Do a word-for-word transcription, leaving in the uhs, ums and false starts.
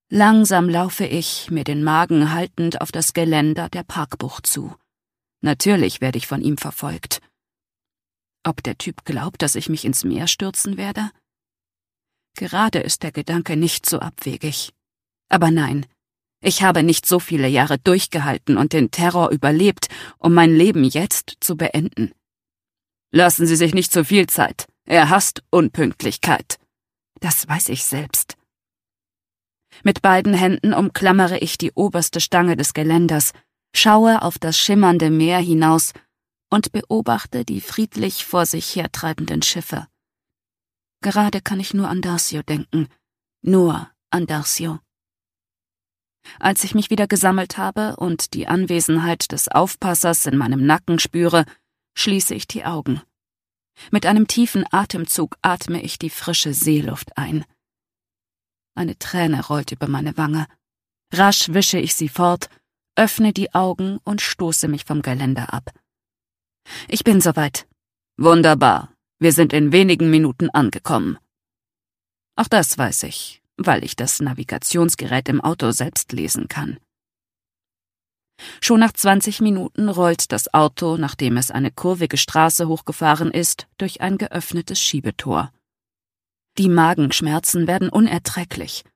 Langsam laufe ich, mir den Magen haltend, auf das Geländer der Parkbucht zu. Natürlich werde ich von ihm verfolgt. Ob der Typ glaubt, dass ich mich ins Meer stürzen werde? Gerade ist der Gedanke nicht so abwegig. Aber nein, ich habe nicht so viele Jahre durchgehalten und den Terror überlebt, um mein Leben jetzt zu beenden. Lassen Sie sich nicht zu viel Zeit. Er hasst Unpünktlichkeit. Das weiß ich selbst. Mit beiden Händen umklammere ich die oberste Stange des Geländers, schaue auf das schimmernde Meer hinaus und beobachte die friedlich vor sich hertreibenden Schiffe. Gerade kann ich nur an Darcio denken. Nur an Darcio. Als ich mich wieder gesammelt habe und die Anwesenheit des Aufpassers in meinem Nacken spüre, schließe ich die Augen. Mit einem tiefen Atemzug atme ich die frische Seeluft ein. Eine Träne rollt über meine Wange. Rasch wische ich sie fort, öffne die Augen und stoße mich vom Geländer ab. Ich bin soweit. Wunderbar. Wir sind in wenigen Minuten angekommen. Auch das weiß ich, weil ich das Navigationsgerät im Auto selbst lesen kann. Schon nach zwanzig Minuten rollt das Auto, nachdem es eine kurvige Straße hochgefahren ist, durch ein geöffnetes Schiebettor. Die Magenschmerzen werden unerträglich.